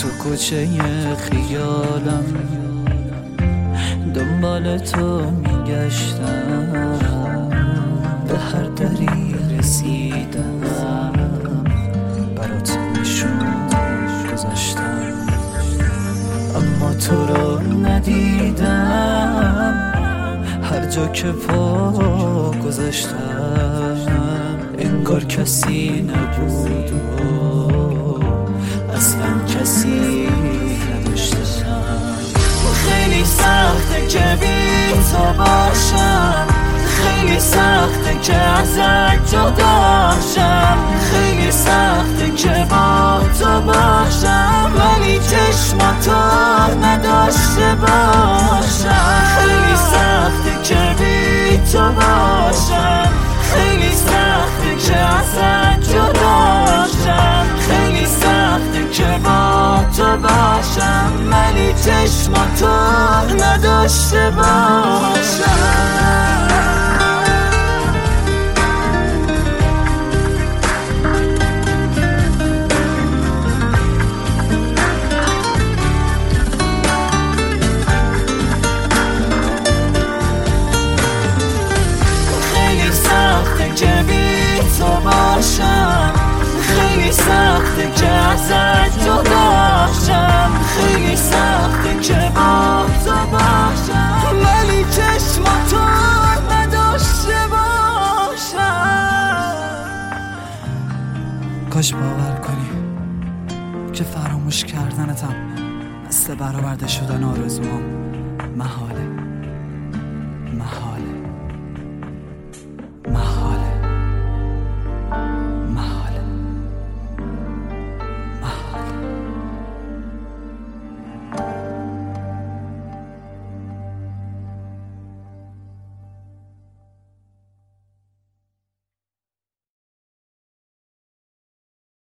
تو کوچه خیالم دنبال تو میگشتم، به هر دری رسیدم برات نشون گذاشتم، اما تو رو ندیدم. هر جا که پا گذاشتم انگار کسی نبود و اصلا کسی نداشتم. خیلی سخته که بی تو باشم، خیلی سخته که ازت جداشم، خیلی سخته که با تو باشم ولی چشماتو نداشته باشم. خیلی سخته که بی تو باشم، خیلی سخته که ازت جداشم، خیلی سخته که با تو باشم ولی چشماتو نداشته باشم. که بی تو باشم، خیلی سخته که ازت جداشم، خیلی سخته که با تو باشم ولی چشماتو نداشته باشم. کاش باور کنی که فراموش کردنتم مثل برآورده شدن آرزوام محاله.